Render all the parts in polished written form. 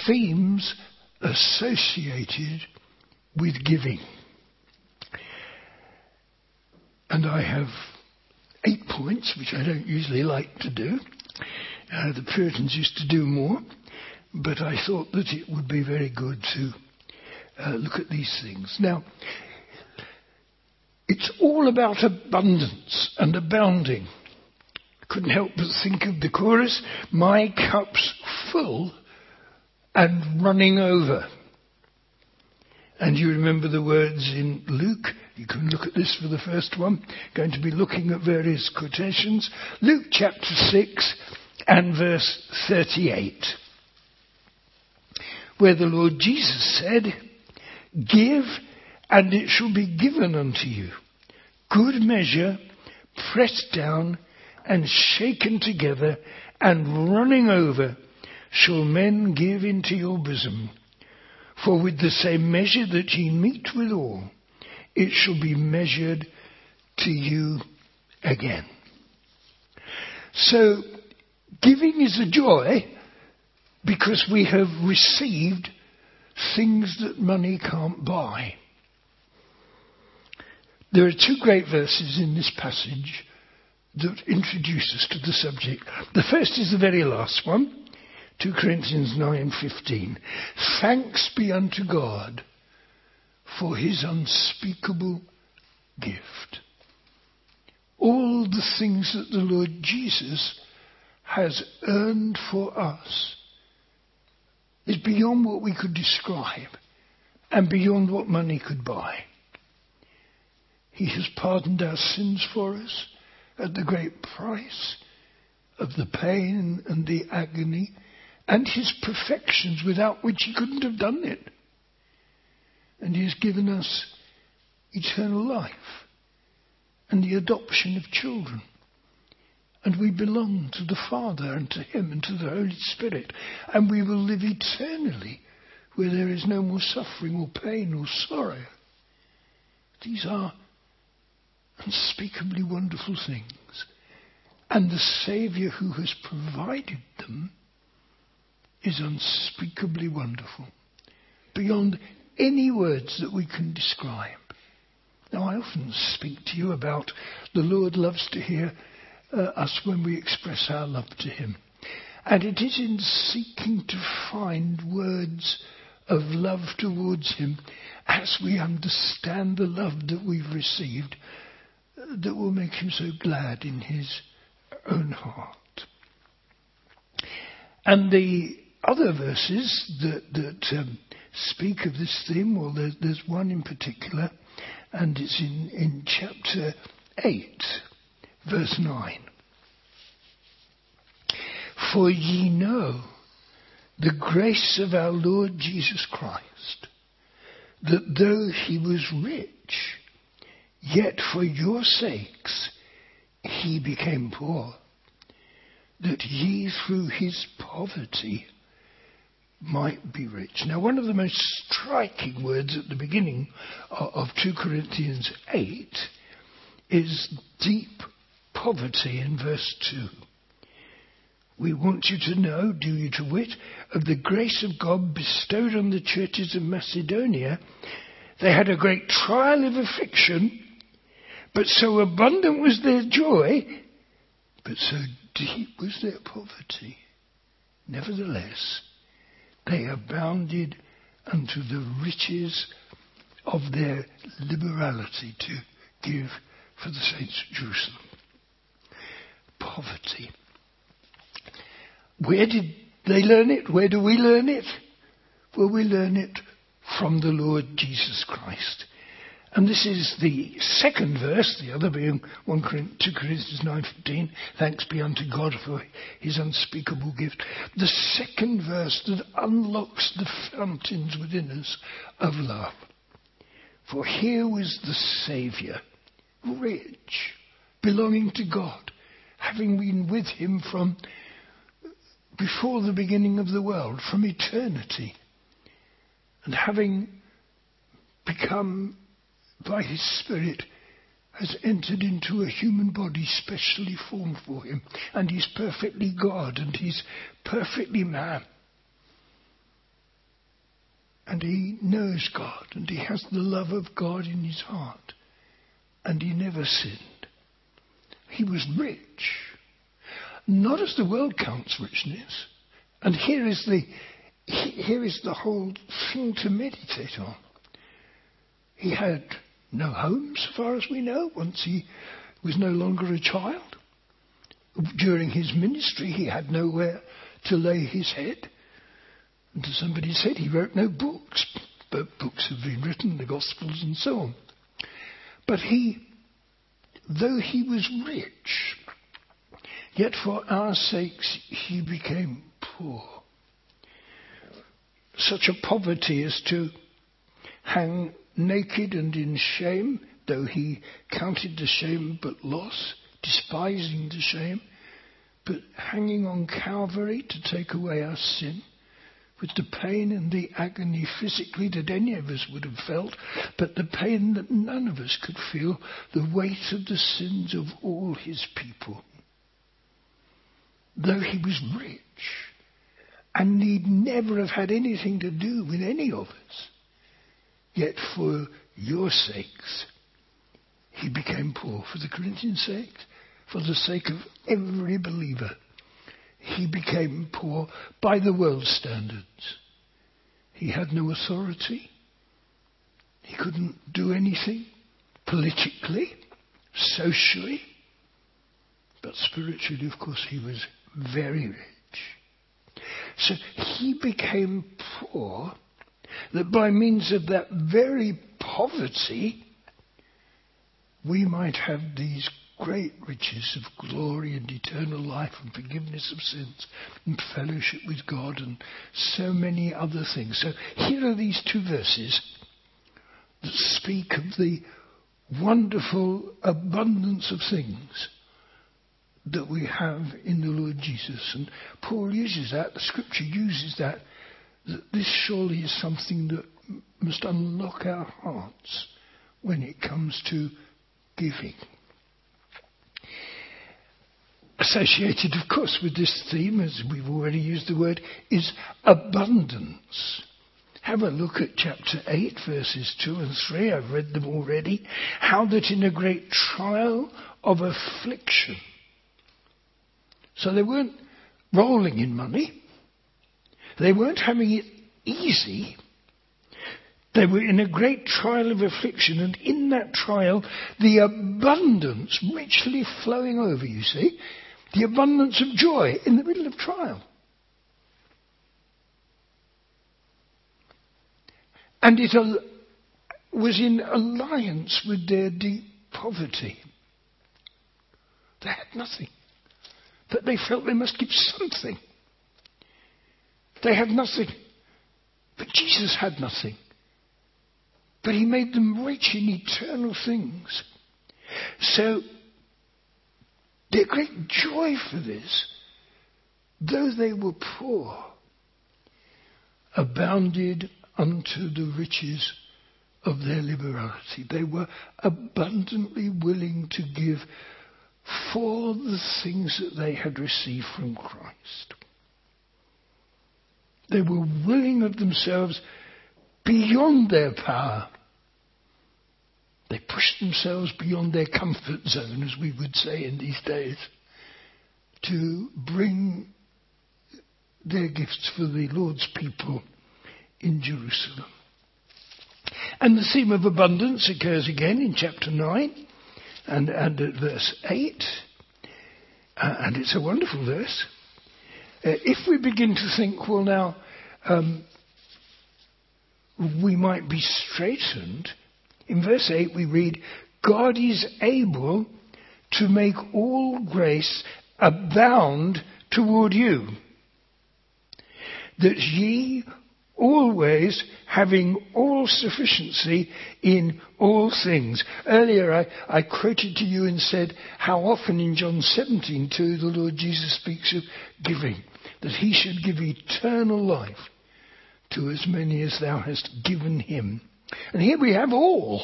themes associated with giving. And I have 8 points, which I don't usually like to do. The Puritans used to do more, but I thought that it would be very good to look at these things. Now, it's all about abundance and abounding. Couldn't help but think of the chorus, my cup's full and running over. And you remember the words in Luke. You can look at this for the first one. Going to be looking at various quotations. Luke chapter 6 and verse 38. Where the Lord Jesus said, give and it shall be given unto you. Good measure, pressed down and shaken together and running over, shall men give into your bosom. For with the same measure that ye meet withal, it shall be measured to you again. So, giving is a joy because we have received things that money can't buy. There are 2 great verses in this passage that introduce us to the subject. The first is the very last one, 2 Corinthians 9:15. Thanks be unto God for his unspeakable gift. All the things that the Lord Jesus has earned for us is beyond what we could describe and beyond what money could buy. He has pardoned our sins for us at the great price of the pain and the agony and his perfections without which he couldn't have done it. And he has given us eternal life and the adoption of children. And we belong to the Father and to him and to the Holy Spirit. And we will live eternally where there is no more suffering or pain or sorrow. These are unspeakably wonderful things. And the Saviour who has provided them is unspeakably wonderful, beyond any words that we can describe. Now, I often speak to you about the Lord loves to hear us when we express our love to him. And it is in seeking to find words of love towards him as we understand the love that we've received that will make him so glad in his own heart. And the other verses that speak of this theme, well, there's one in particular, and it's in chapter 8, verse 9. For ye know the grace of our Lord Jesus Christ, that though he was rich, yet for your sakes he became poor, that ye through his poverty might be rich. Now, one of the most striking words at the beginning of 2 Corinthians 8 is deep poverty in verse 2. We want you to know, do you to wit, of the grace of God bestowed on the churches of Macedonia. They had a great trial of affliction, but so abundant was their joy, but so deep was their poverty. Nevertheless, they abounded unto the riches of their liberality to give for the saints of Jerusalem. Poverty. Where did they learn it? Where do we learn it? Well, we learn it from the Lord Jesus Christ. And this is the second verse, the other being 2 Corinthians 9:15, thanks be unto God for his unspeakable gift. The second verse that unlocks the fountains within us of love. For here was the Saviour, rich, belonging to God, having been with him from before the beginning of the world, from eternity, and having become by his Spirit, has entered into a human body specially formed for him. And he's perfectly God and he's perfectly man. And he knows God, and he has the love of God in his heart. And he never sinned. He was rich. Not as the world counts richness. And here is the whole thing to meditate on. He had no home, so far as we know, once he was no longer a child. During his ministry, he had nowhere to lay his head. And as somebody said, he wrote no books, but books have been written, the Gospels and so on. But though he was rich, yet for our sakes he became poor. Such a poverty as to hang naked and in shame, though he counted the shame but loss, despising the shame, but hanging on Calvary to take away our sin, with the pain and the agony physically that any of us would have felt, but the pain that none of us could feel, the weight of the sins of all his people. Though he was rich, and need never have had anything to do with any of us, yet for your sakes, he became poor. For the Corinthians' sake, for the sake of every believer, he became poor by the world's standards. He had no authority. He couldn't do anything politically, socially, but spiritually, of course, he was very rich. So he became poor, that by means of that very poverty, we might have these great riches of glory and eternal life and forgiveness of sins and fellowship with God and so many other things. So here are these two verses that speak of the wonderful abundance of things that we have in the Lord Jesus. And Paul uses that, the scripture uses that this surely is something that must unlock our hearts when it comes to giving. Associated, of course, with this theme, as we've already used the word, is abundance. Have a look at chapter 8, verses 2 and 3. I've read them already. How that in a great trial of affliction. So they weren't rolling in money. They weren't having it easy. They were in a great trial of affliction, and in that trial, the abundance richly flowing over, you see, the abundance of joy in the middle of trial. And it was in alliance with their deep poverty. They had nothing, but they felt they must give something. They had nothing, but Jesus had nothing. But he made them rich in eternal things. So, their great joy for this, though they were poor, abounded unto the riches of their liberality. They were abundantly willing to give for the things that they had received from Christ. They were willing of themselves beyond their power. They pushed themselves beyond their comfort zone, as we would say in these days, to bring their gifts for the Lord's people in Jerusalem. And the theme of abundance occurs again in chapter 9 and at verse 8. And it's a wonderful verse. If we begin to think, well now, we might be straitened. In verse 8 we read, God is able to make all grace abound toward you, that ye always having all sufficiency in all things. Earlier I quoted to you and said how often in John 17:2 the Lord Jesus speaks of giving, that he should give eternal life to as many as thou hast given him. And here we have all.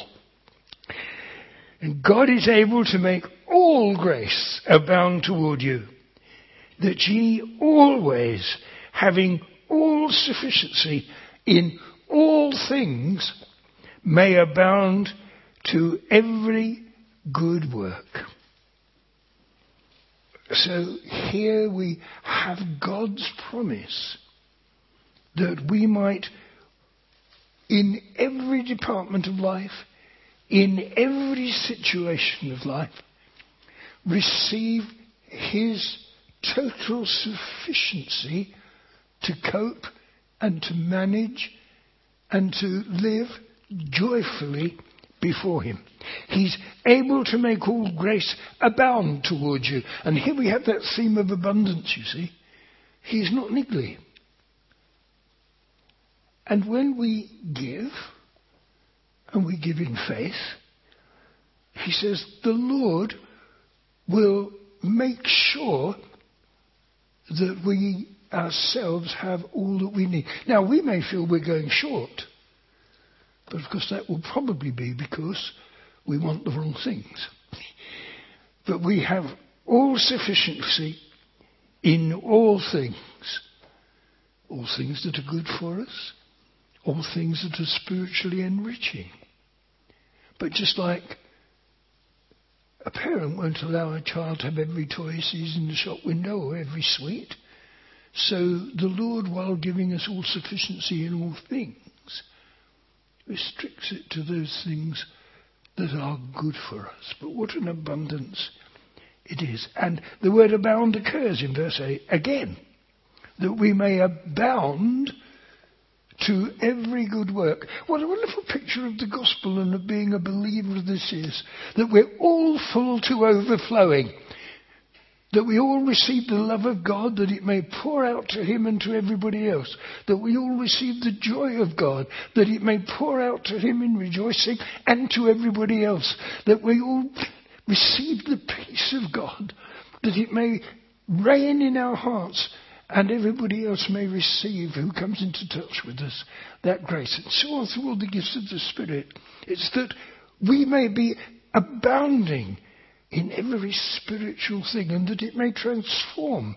And God is able to make all grace abound toward you, that ye always, having all sufficiency in all all things may abound to every good work. So here we have God's promise that we might, in every department of life, in every situation of life, receive his total sufficiency to cope and to manage and to live joyfully before him. He's able to make all grace abound towards you. And here we have that theme of abundance, you see. He's not niggly. And when we give, and we give in faith, he says the Lord will make sure that we ourselves have all that we need. Now, we may feel we're going short, but of course that will probably be because we want the wrong things. But we have all sufficiency in all things that are good for us, all things that are spiritually enriching. But just like a parent won't allow a child to have every toy he sees in the shop window or every sweet, so the Lord, while giving us all sufficiency in all things, restricts it to those things that are good for us. But what an abundance it is. And the word abound occurs in verse 8 again, that we may abound to every good work. What a wonderful picture of the gospel and of being a believer this is, that we're all full to overflowing, that we all receive the love of God, that it may pour out to him and to everybody else, that we all receive the joy of God, that it may pour out to him in rejoicing and to everybody else, that we all receive the peace of God, that it may reign in our hearts and everybody else may receive who comes into touch with us that grace. And so on through all the gifts of the Spirit. It's that we may be abounding in every spiritual thing, and that it may transform.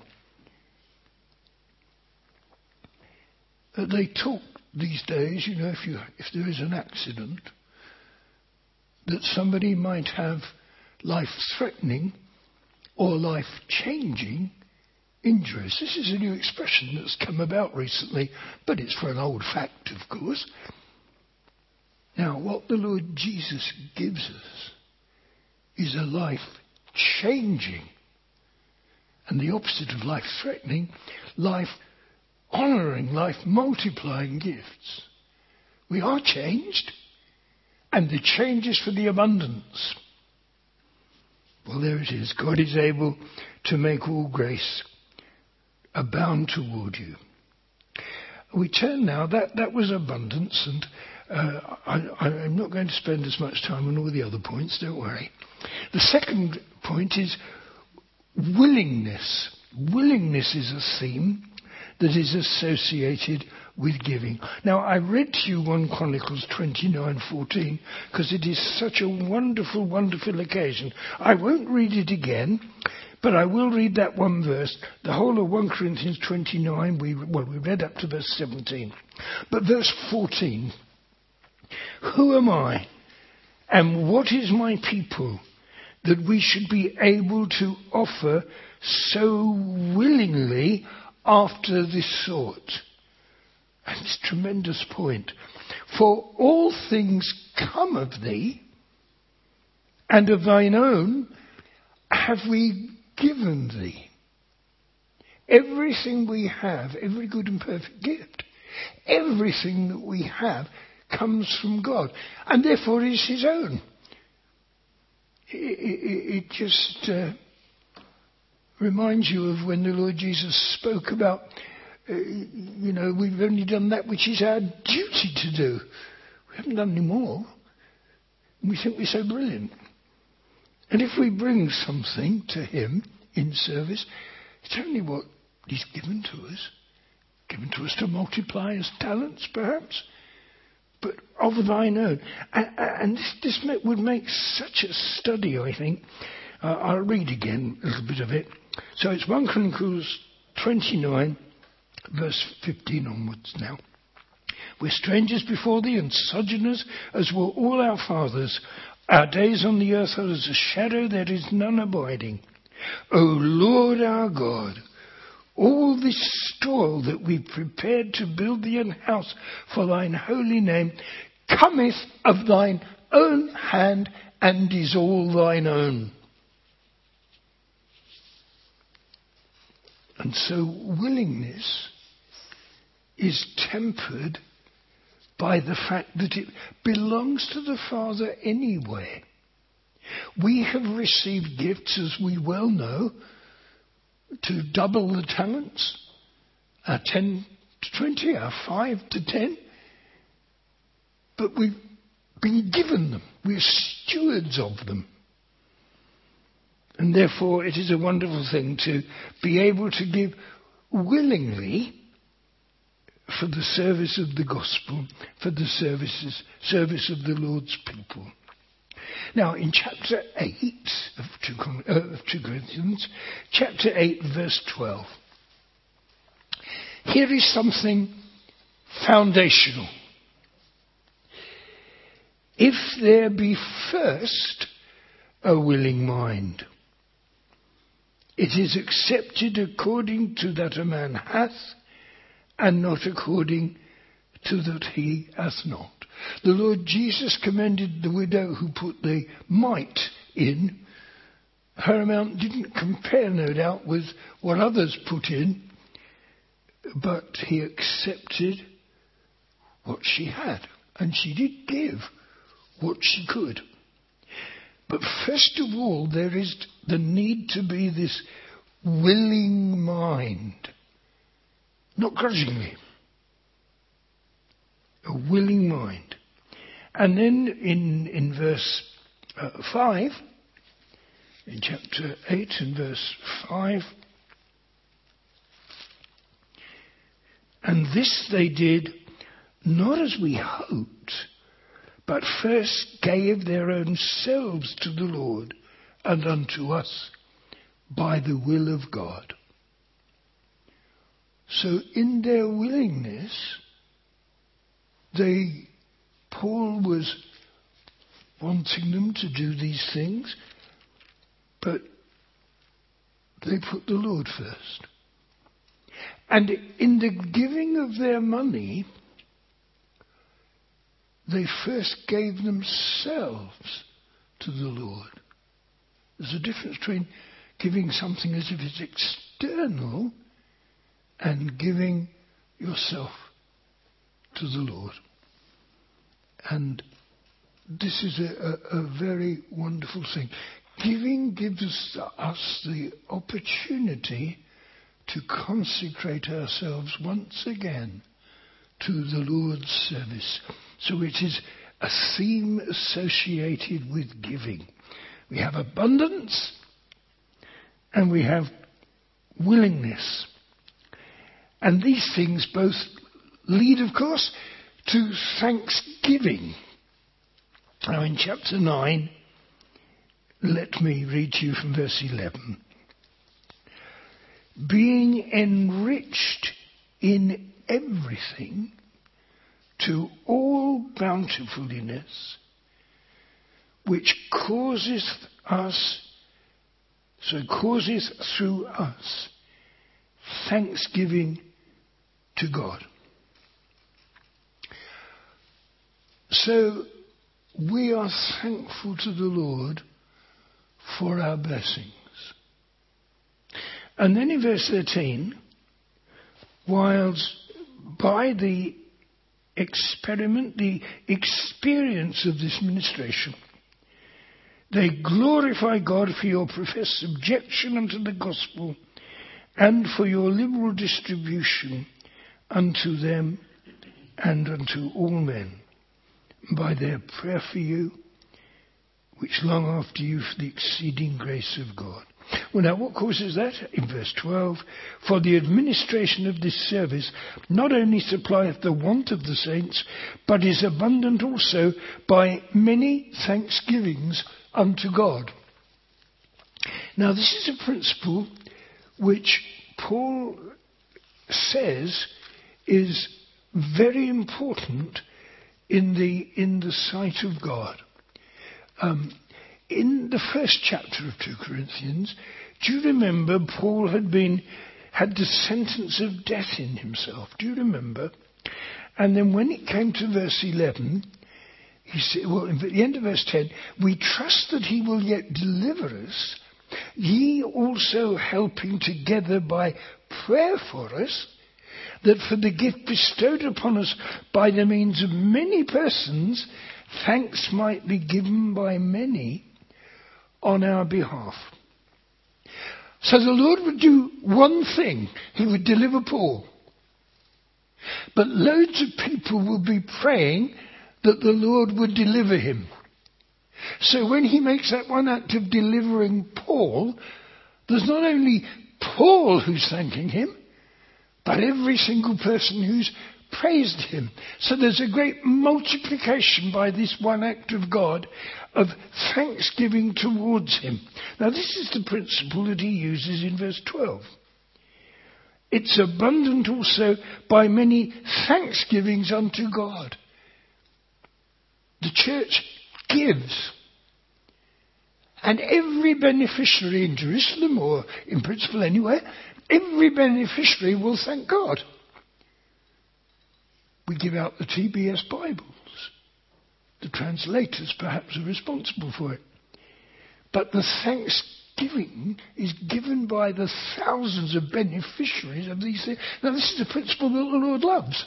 They talk these days, if there is an accident, that somebody might have life-threatening or life-changing injuries. This is a new expression that's come about recently, but it's for an old fact, of course. Now, what the Lord Jesus gives us is a life-changing, and the opposite of life-threatening, life-honouring, life-multiplying gifts. We are changed, and the change is for the abundance. Well, there it is. God is able to make all grace abound toward you. We turn now, that was abundance, and I'm not going to spend as much time on all the other points, don't worry. The second point is willingness. Willingness is a theme that is associated with giving. Now, I read to you 1 Chronicles 29:14 because it is such a wonderful, wonderful occasion. I won't read it again, but I will read that one verse. The whole of 1 Corinthians 29, we read up to verse 17. But verse 14, who am I and what is my people that we should be able to offer so willingly after this sort? And it's a tremendous point. For all things come of thee, and of thine own have we given thee. Everything we have, every good and perfect gift, everything that we have comes from God, and therefore is his own. It just reminds you of when the Lord Jesus spoke about, we've only done that which is our duty to do. We haven't done any more. We think we're so brilliant. And if we bring something to him in service, it's only what he's given to us to multiply as talents, perhaps, but of thine own. And this would make such a study, I think. I'll read again a little bit of it. So it's 1 Chronicles 29, verse 15 onwards now. We're strangers before thee and sojourners, as were all our fathers. Our days on the earth are as a shadow, there is none abiding. O Lord our God, all this store that we prepared to build thee an house for thine holy name cometh of thine own hand and is all thine own. And so willingness is tempered by the fact that it belongs to the Father anyway. We have received gifts, as we well know, to double the talents, our 10 to 20, our 5 to 10. But we've been given them. We're stewards of them. And therefore it is a wonderful thing to be able to give willingly for the service of the gospel, for the service of the Lord's people. Now in chapter 8 of 2 Corinthians, chapter 8 verse 12, here is something foundational. If there be first a willing mind, it is accepted according to that a man hath, and not according to that he hath not. The Lord Jesus commended the widow who put the mite in. Her amount didn't compare, no doubt, with what others put in, but he accepted what she had, and she did give what she could. But first of all, there is the need to be this willing mind, not grudgingly, a willing mind. And then in verse 5, in chapter 8 and verse 5, and this they did not as we hoped, but first gave their own selves to the Lord and unto us by the will of God. So in their willingness, Paul was wanting them to do these things, but they put the Lord first. And in the giving of their money, they first gave themselves to the Lord. There's a difference between giving something as if it's external and giving yourself to the Lord. And this is a very wonderful thing. Giving gives us the opportunity to consecrate ourselves once again to the Lord's service. So it is a theme associated with giving. We have abundance and we have willingness. And these things both lead, of course, to thanksgiving. Now in chapter 9, let me read to you from verse 11. Being enriched in everything to all bountifulness, which causeth through us thanksgiving to God. So we are thankful to the Lord for our blessings. And then in verse 13, whilst by the experience of this ministration, they glorify God for your professed subjection unto the gospel and for your liberal distribution unto them and unto all men, by their prayer for you, which long after you for the exceeding grace of God. Well, now, what causes that? In verse 12, for the administration of this service not only supplieth the want of the saints, but is abundant also by many thanksgivings unto God. Now, this is a principle which Paul says is very important in the sight of God. In the first chapter of 2 Corinthians, do you remember Paul had the sentence of death in himself? Do you remember? And then when it came to verse 11, he said, well, at the end of verse 10, we trust that he will yet deliver us, ye also helping together by prayer for us, that for the gift bestowed upon us by the means of many persons, thanks might be given by many on our behalf. So the Lord would do one thing. He would deliver Paul. But loads of people would be praying that the Lord would deliver him. So when he makes that one act of delivering Paul, there's not only Paul who's thanking him, but every single person who's praised him. So there's a great multiplication by this one act of God of thanksgiving towards him. Now this is the principle that he uses in verse 12. It's abundant also by many thanksgivings unto God. The church gives. And every beneficiary in Jerusalem, or in principle anywhere, every beneficiary will thank God. We give out the TBS Bibles. The translators perhaps are responsible for it. But the thanksgiving is given by the thousands of beneficiaries of these things. Now this is a principle that the Lord loves.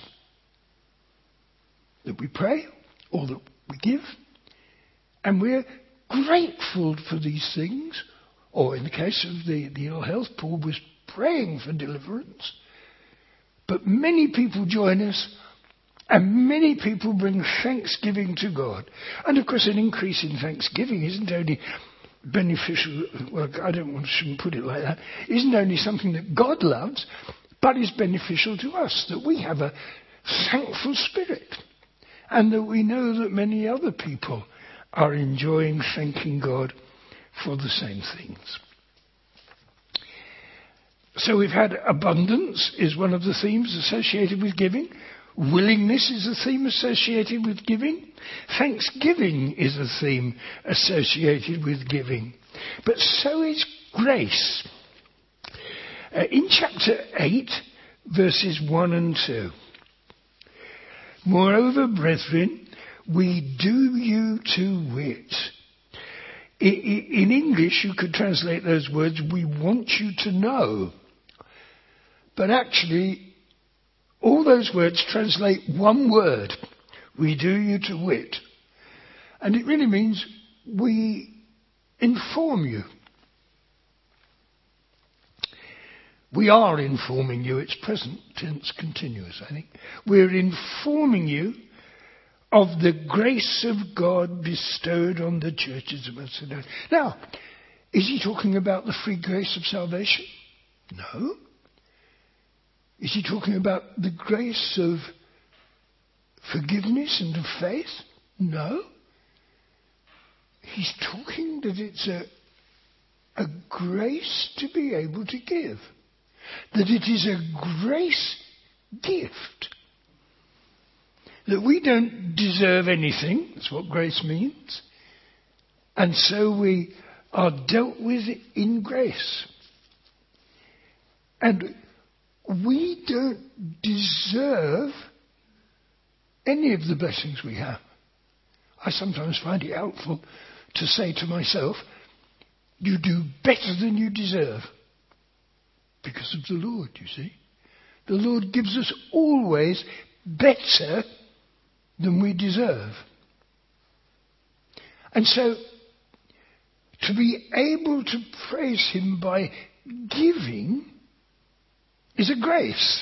That we pray, or that we give, and we're grateful for these things. Or in the case of the ill health, Paul was praying for deliverance. But many people join us, and many people bring thanksgiving to God. And of course an increase in thanksgiving isn't only beneficial, well, shouldn't put it like that, isn't only something that God loves, but is beneficial to us, that we have a thankful spirit, and that we know that many other people are enjoying thanking God for the same things. So we've had abundance is one of the themes associated with giving. Willingness is a theme associated with giving. Thanksgiving is a theme associated with giving. But so is grace. In chapter 8, verses 1 and 2. Moreover, brethren, we do you to wit. In English, you could translate those words, we want you to know. But actually, all those words translate one word. We do you to wit. And it really means we inform you. We are informing you. It's present tense continuous, I think. We're informing you of the grace of God bestowed on the churches of Macedonia. Now, is he talking about the free grace of salvation? No. Is he talking about the grace of forgiveness and of faith? No. He's talking that it's a grace to be able to give. That it is a grace gift. That we don't deserve anything. That's what grace means. And so we are dealt with in grace. And we don't deserve any of the blessings we have. I sometimes find it helpful to say to myself, you do better than you deserve. Because of the Lord, you see. The Lord gives us always better than we deserve. And so, to be able to praise him by giving is a grace.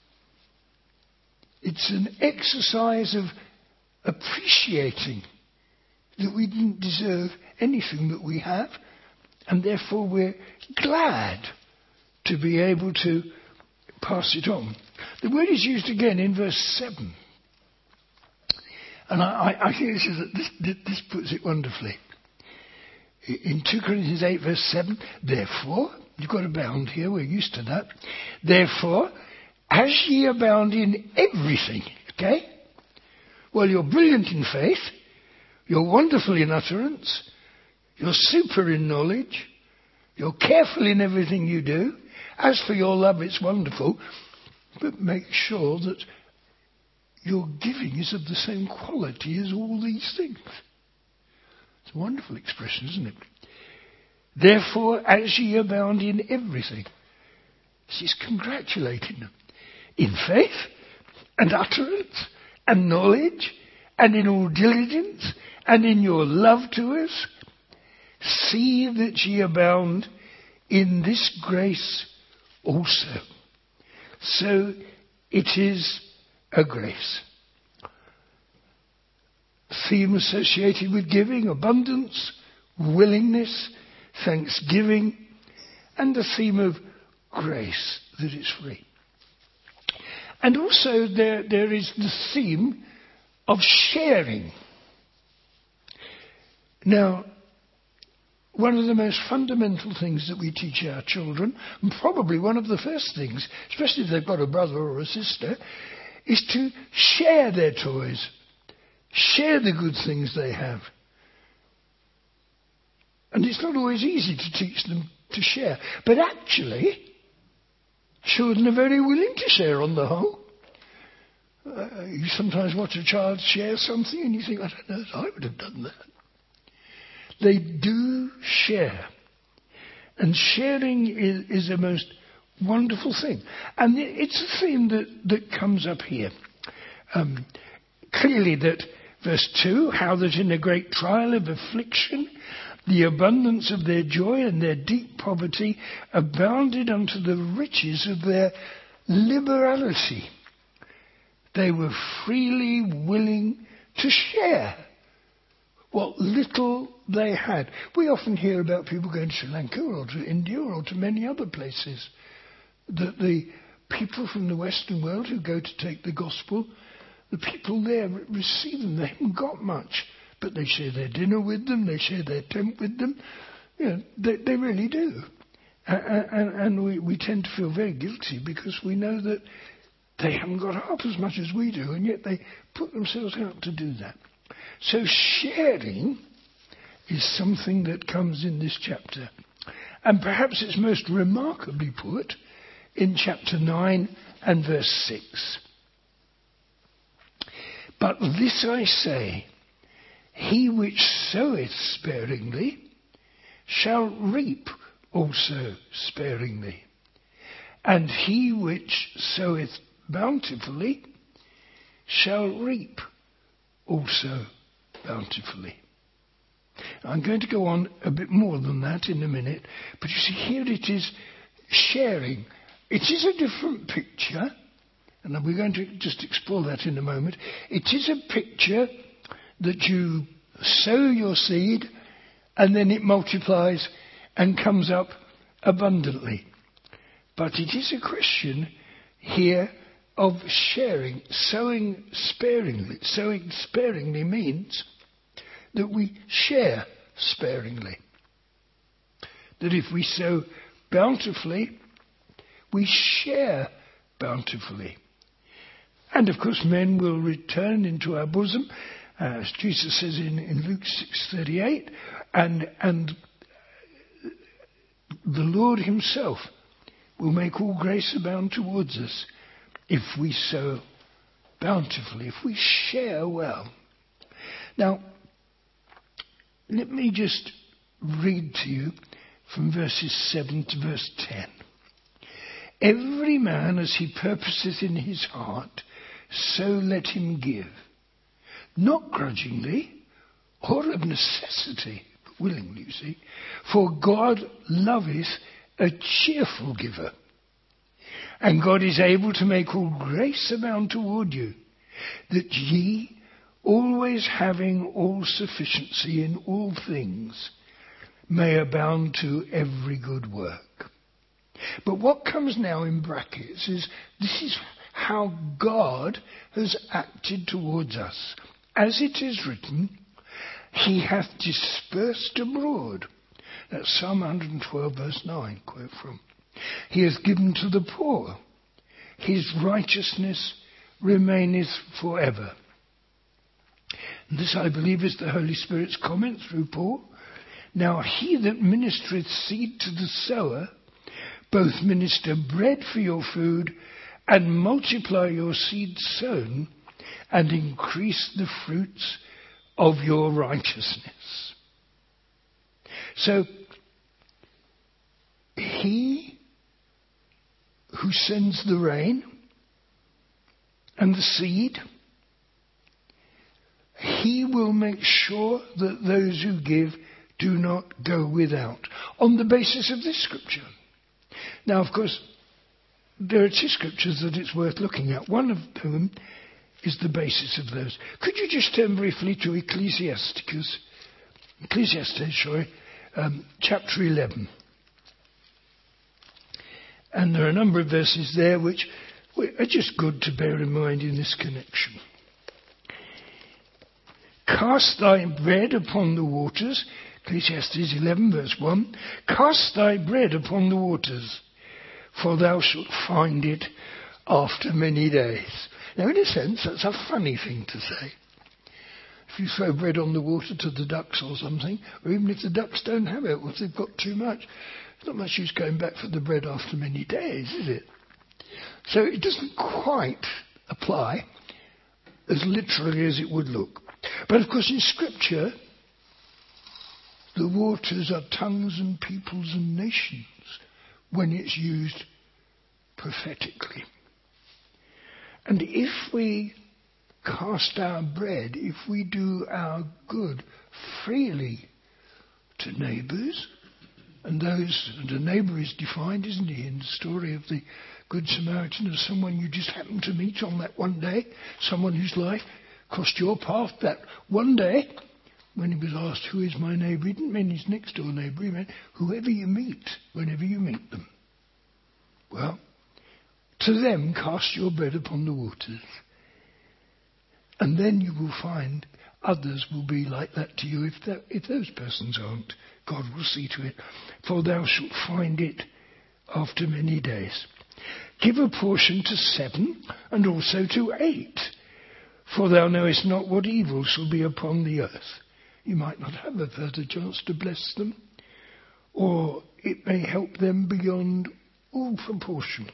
It's an exercise of appreciating that we didn't deserve anything that we have, and therefore we're glad to be able to pass it on. The word is used again in verse 7. And I think this puts it wonderfully. In 2 Corinthians 8 verse 7, therefore, you've got a bound here, we're used to that. Therefore, as ye abound in everything. Okay? Well, you're brilliant in faith. You're wonderful in utterance. You're super in knowledge. You're careful in everything you do. As for your love, it's wonderful. But make sure that your giving is of the same quality as all these things. It's a wonderful expression, isn't it? Therefore, as ye abound in everything. She's congratulating them. In faith and utterance and knowledge and in all diligence and in your love to us. See that ye abound in this grace also. So it is a grace. Theme associated with giving: abundance, willingness, thanksgiving, and the theme of grace, that it's free. And also there is the theme of sharing. Now, one of the most fundamental things that we teach our children, and probably one of the first things, especially if they've got a brother or a sister, is to share their toys, share the good things they have. And it's not always easy to teach them to share. But actually, children are very willing to share on the whole. You sometimes watch a child share something and you think, I don't know if I would have done that. They do share. And sharing is a most wonderful thing. And it's a theme that comes up here. Clearly that verse 2, how that in a great trial of affliction, the abundance of their joy and their deep poverty abounded unto the riches of their liberality. They were freely willing to share what little they had. We often hear about people going to Sri Lanka or to India or to many other places, that the people from the Western world who go to take the gospel, the people there receive them. They haven't got much, but they share their dinner with them, they share their tent with them. You know, they really do. And we tend to feel very guilty because we know that they haven't got half as much as we do, and yet they put themselves out to do that. So sharing is something that comes in this chapter. And perhaps it's most remarkably put in chapter 9 and verse 6. But this I say, he which soweth sparingly shall reap also sparingly. And he which soweth bountifully shall reap also bountifully. I'm going to go on a bit more than that in a minute, but you see, here it is sharing. It is a different picture, and we're going to just explore that in a moment. It is a picture that you sow your seed and then it multiplies and comes up abundantly. But it is a question here of sharing, sowing sparingly. Sowing sparingly means that we share sparingly. That if we sow bountifully, we share bountifully. And of course men will return into our bosom, as Jesus says in Luke 6:38, and the Lord himself will make all grace abound towards us if we sow bountifully, if we share well. Now, let me just read to you from verses 7 to verse 10. Every man as he purposeth in his heart, so let him give, not grudgingly or of necessity, but willingly, you see. For God loveth a cheerful giver. And God is able to make all grace abound toward you, that ye, always having all sufficiency in all things, may abound to every good work. But what comes now in brackets is, this is how God has acted towards us. As it is written, he hath dispersed abroad. That's Psalm 112 verse 9, quote from. He has given to the poor. his righteousness remaineth forever. And this, I believe, is the Holy Spirit's comment through Paul. Now he that ministereth seed to the sower, both minister bread for your food, and multiply your seed sown, and increase the fruits of your righteousness. So, he who sends the rain and the seed, he will make sure that those who give do not go without, on the basis of this scripture. Now, of course, there are two scriptures that it's worth looking at. One of whom is the basis of those. Could you just turn briefly to Ecclesiastes, chapter 11. And there are a number of verses there which are just good to bear in mind in this connection. Cast thy bread upon the waters, Ecclesiastes 11 verse 1, cast thy bread upon the waters, for thou shalt find it after many days. Now, in a sense, that's a funny thing to say. If you throw bread on the water to the ducks or something, or even if the ducks don't have it, or if they've got too much, there's not much use going back for the bread after many days, is it? So it doesn't quite apply as literally as it would look. But of course, in Scripture, the waters are tongues and peoples and nations when it's used prophetically. And if we cast our bread, if we do our good freely to neighbours, and a neighbour is defined, isn't he, in the story of the Good Samaritan, as someone you just happened to meet on that one day, someone whose life crossed your path that one day. When he was asked, who is my neighbour, he didn't mean his next door neighbour, he meant whoever you meet, whenever you meet them. Well, to them cast your bread upon the waters. And then you will find others will be like that to you if those persons aren't. God will see to it. For thou shalt find it after many days. Give a portion to 7 and also to 8. For thou knowest not what evil shall be upon the earth. You might not have a further chance to bless them, or it may help them beyond all proportion.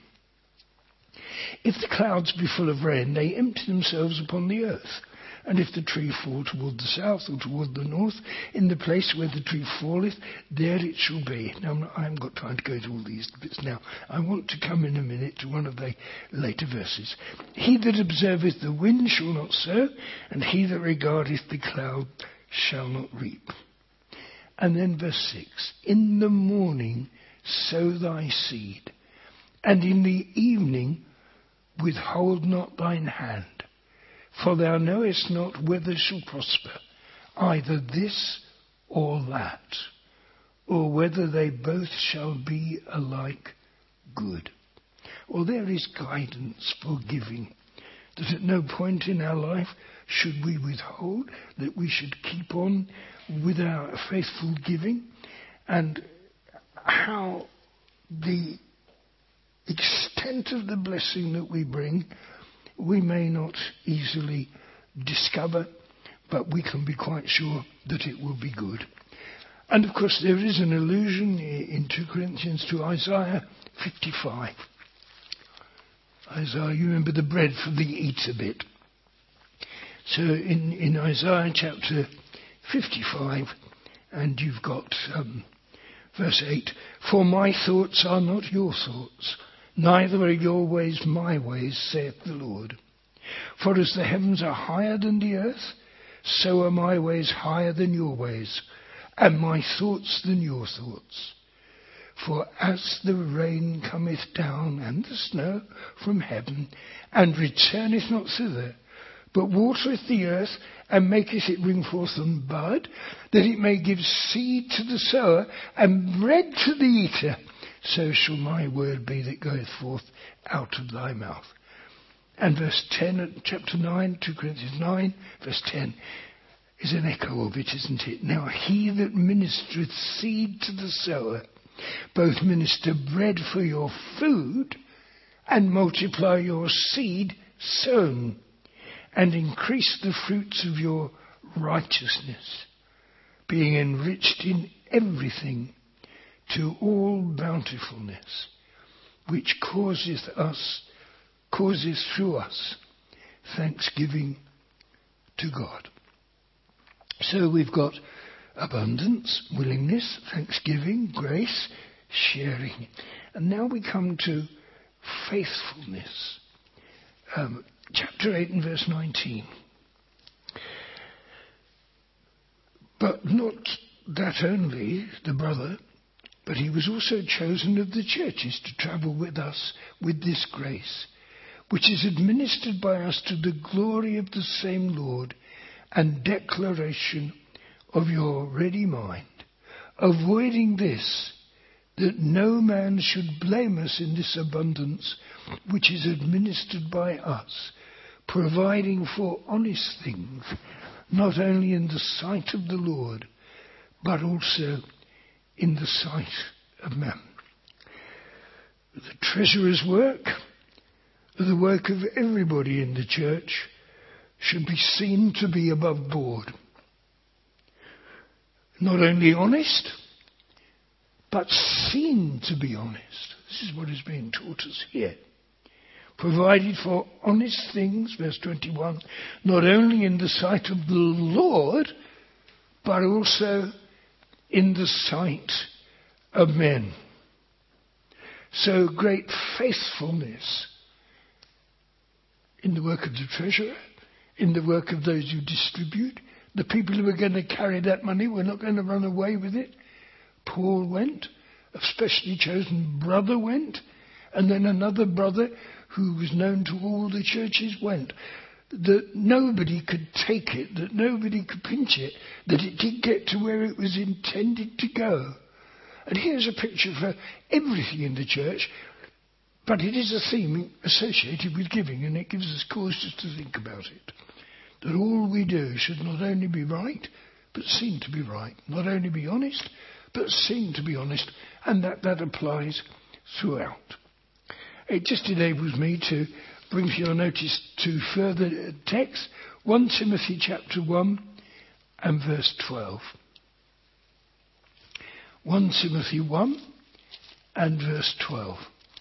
If the clouds be full of rain, they empty themselves upon the earth. And if the tree fall toward the south or toward the north, in the place where the tree falleth, there it shall be. Now, I haven't got time to go to all these bits now. I want to come in a minute to one of the later verses. He that observeth the wind shall not sow, and he that regardeth the cloud shall not reap. And then verse 6, in the morning sow thy seed, and in the evening withhold not thine hand. For thou knowest not whether shall prosper, either this or that, or whether they both shall be alike good. Well, there is guidance for giving, that at no point in our life should we withhold, that we should keep on with our faithful giving, and how the extent of the blessing that we bring we may not easily discover, but we can be quite sure that it will be good. And of course there is an allusion in 2 Corinthians to Isaiah 55. Isaiah, you remember the bread for the eater bit. So in Isaiah chapter 55, and you've got verse 8, for my thoughts are not your thoughts, neither are your ways my ways, saith the Lord. For as the heavens are higher than the earth, so are my ways higher than your ways, and my thoughts than your thoughts. For as the rain cometh down and the snow from heaven, and returneth not thither, but watereth the earth, and maketh it bring forth and bud, that it may give seed to the sower, and bread to the eater, so shall my word be that goeth forth out of thy mouth. And verse 10, chapter 9, 2 Corinthians 9, verse 10, is an echo of it, isn't it? Now he that ministereth seed to the sower, both minister bread for your food, and multiply your seed sown, and increase the fruits of your righteousness, being enriched in everything to all bountifulness, which causes through us thanksgiving to God. So we've got abundance, willingness, thanksgiving, grace, sharing. And now we come to faithfulness. Chapter 8 and verse 19. But not that only, the brother, but he was also chosen of the churches to travel with us with this grace, which is administered by us to the glory of the same Lord and declaration of your ready mind, avoiding this, that no man should blame us in this abundance which is administered by us, providing for honest things, not only in the sight of the Lord, but also in the sight of man. The treasurer's work, the work of everybody in the church, should be seen to be above board. Not only honest, but seen to be honest. This is what is being taught us here. Provided for honest things, verse 21, not only in the sight of the Lord, but also in the sight of men. So great faithfulness in the work of the treasurer, in the work of those who distribute. The people who are going to carry that money, we're not going to run away with it. Paul went, a specially chosen brother went, and then another brother who was known to all the churches went. That nobody could take it, that nobody could pinch it, that it did get to where it was intended to go. And here's a picture for everything in the church, but it is a theme associated with giving, and it gives us cause just to think about it. That all we do should not only be right, but seem to be right. Not only be honest, but seem to be honest, and that applies throughout. It just enables me to bring to your notice two further texts, 1 Timothy chapter 1 and verse 12. 1 Timothy 1 and verse 12.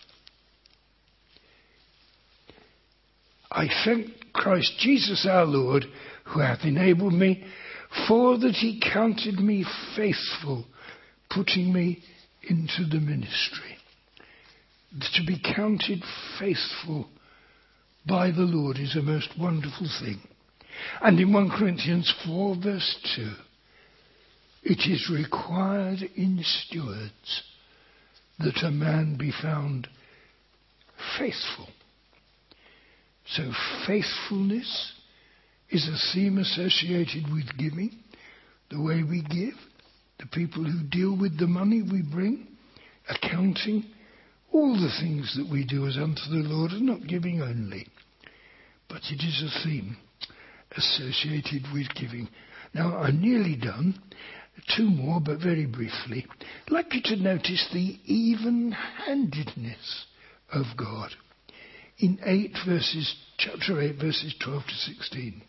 I thank Christ Jesus our Lord, who hath enabled me, for that he counted me faithful, putting me into the ministry. To be counted faithful by the Lord is a most wonderful thing. And in 1 Corinthians 4 verse 2, it is required in stewards that a man be found faithful. So faithfulness is a theme associated with giving, the way we give, the people who deal with the money we bring, accounting, all the things that we do as unto the Lord are not giving only, but it is a theme associated with giving. Now, I'm nearly done. Two more, but very briefly. I'd like you to notice the even-handedness of God in chapter 8, verses 12 to 16.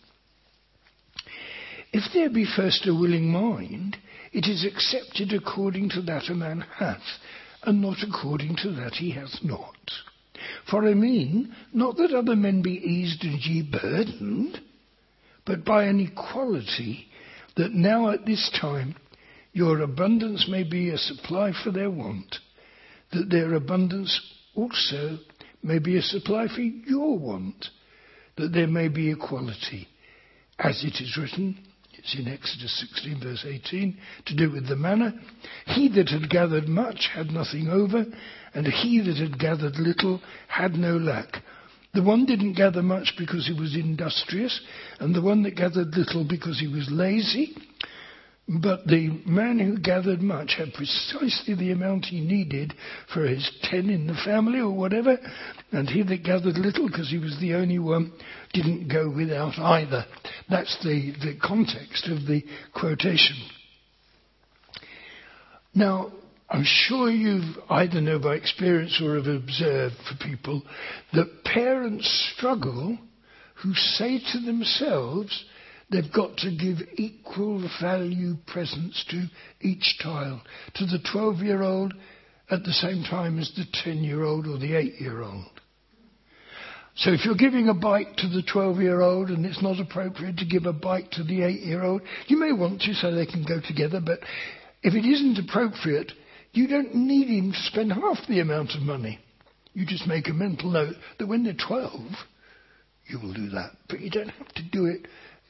If there be first a willing mind, it is accepted according to that a man hath, and not according to that he hath not. For I mean, not that other men be eased and ye burdened, but by an equality, that now at this time your abundance may be a supply for their want, that their abundance also may be a supply for your want, that there may be equality. As it is written, it's in Exodus 16 verse 18, to do with the manna, he that had gathered much had nothing over, and he that had gathered little had no lack. The one didn't gather much because he was industrious, and the one that gathered little because he was lazy. But the man who gathered much had precisely the amount he needed for his 10 in the family or whatever, and he that gathered little because he was the only one didn't go without either. That's the context of the quotation. Now, I'm sure you've either know by experience or have observed for people that parents struggle who say to themselves they've got to give equal value presents to each child, to the 12-year-old at the same time as the 10-year-old or the 8-year-old. So if you're giving a bike to the 12-year-old and it's not appropriate to give a bike to the 8-year-old, you may want to so they can go together, but if it isn't appropriate, you don't need him to spend half the amount of money. You just make a mental note that when they're 12, you will do that. But you don't have to do it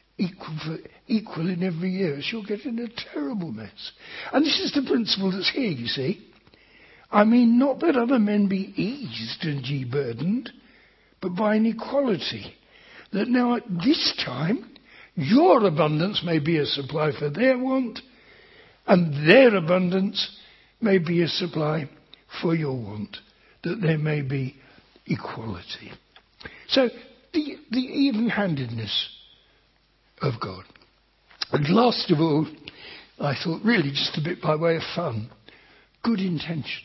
equal in every year, else you'll get in a terrible mess. And this is the principle that's here, you see. I mean, not that other men be eased and ye burdened, but by an equality, that now at this time your abundance may be a supply for their want, and their abundance may be a supply for your want, that there may be equality. So the even-handedness of God. And last of all, I thought really just a bit by way of fun, good intentions.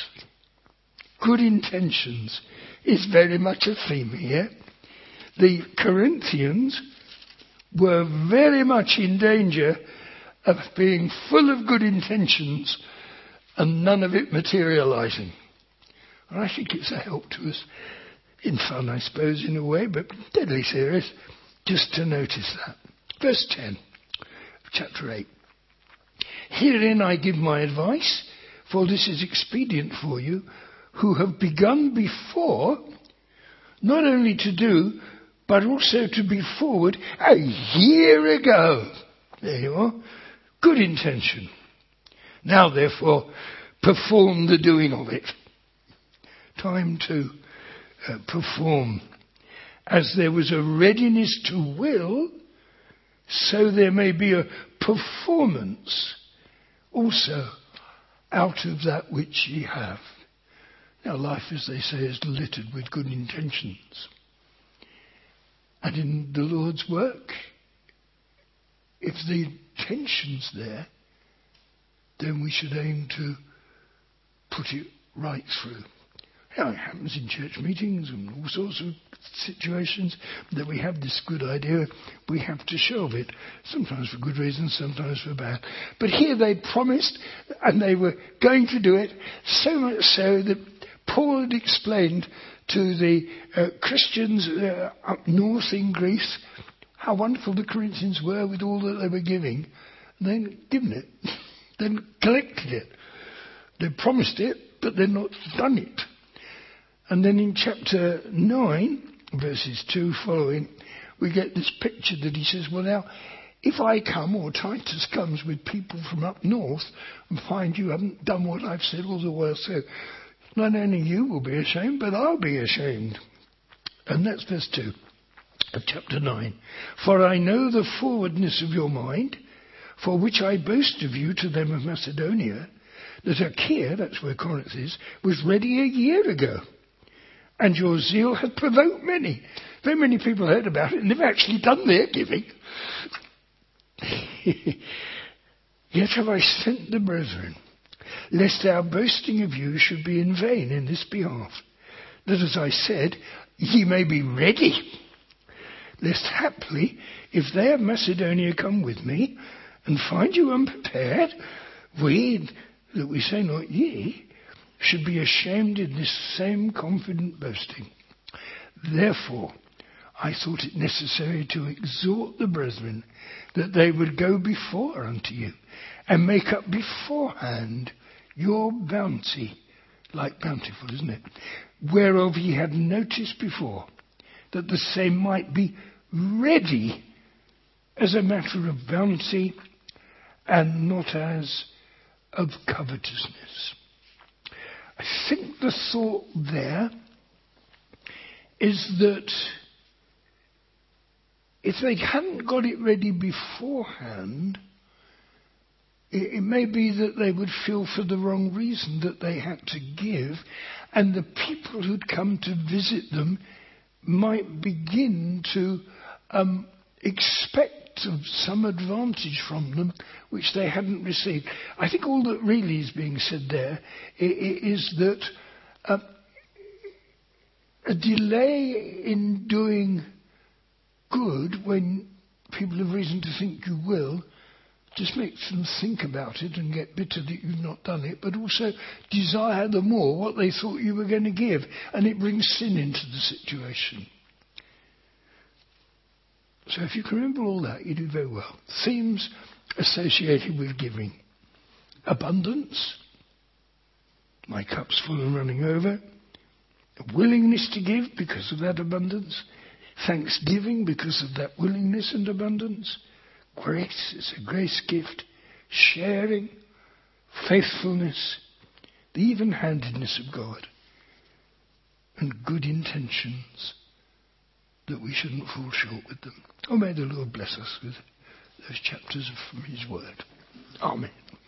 Good intentions is very much a theme here. The Corinthians were very much in danger of being full of good intentions and none of it materialising. And I think it's a help to us in fun, I suppose, in a way, but deadly serious, just to notice that. Verse 10 of chapter 8. Herein I give my advice, for this is expedient for you, who have begun before, not only to do, but also to be forward a year ago. There you are. Good intention. Now, therefore, perform the doing of it. Time to perform. As there was a readiness to will, so there may be a performance also out of that which ye have. Now, life, as they say, is littered with good intentions. And in the Lord's work, if the intention's there, then we should aim to put it right through. Now, it happens in church meetings and all sorts of situations that we have this good idea. We have to show it, sometimes for good reasons, sometimes for bad. But here they promised, and they were going to do it, so much so that Paul had explained to the Christians up north in Greece how wonderful the Corinthians were with all that they were giving. And then given it, then collected it. They promised it, but they've not done it. And then in chapter 9, verses 2 following, we get this picture that he says, well now, if I come, or Titus comes with people from up north and find you haven't done what I've said all the while, so not only you will be ashamed, but I'll be ashamed. And that's verse 2 of chapter 9. For I know the forwardness of your mind, for which I boast of you to them of Macedonia, that Achaia, that's where Corinth is, was ready a year ago. And your zeal hath provoked many. Very many people heard about it and they've actually done their giving. Yet have I sent the brethren, lest our boasting of you should be in vain in this behalf, that as I said, ye may be ready, lest haply, if they of Macedonia come with me, and find you unprepared, we, that we say not ye, should be ashamed in this same confident boasting. Therefore, I thought it necessary to exhort the brethren that they would go before unto you, and make up beforehand your bounty, like bountiful, isn't it? Whereof ye had noticed before, that the same might be ready as a matter of bounty, and not as of covetousness. I think the thought there is that if they hadn't got it ready beforehand, it may be that they would feel for the wrong reason that they had to give, and the people who'd come to visit them might begin to expect some advantage from them which they hadn't received. I think all that really is being said there is that a delay in doing good when people have reason to think you will just makes them think about it and get bitter that you've not done it, but also desire the more what they thought you were going to give, and it brings sin into the situation. So if you can remember all that, you do very well. Themes associated with giving. Abundance. My cup's full and running over. A willingness to give because of that abundance. Thanksgiving because of that willingness and abundance. Grace, it's a grace gift. Sharing. Faithfulness. The even-handedness of God. And good intentions, that we shouldn't fall short with them. Oh, may the Lord bless us with those chapters from His Word. Amen.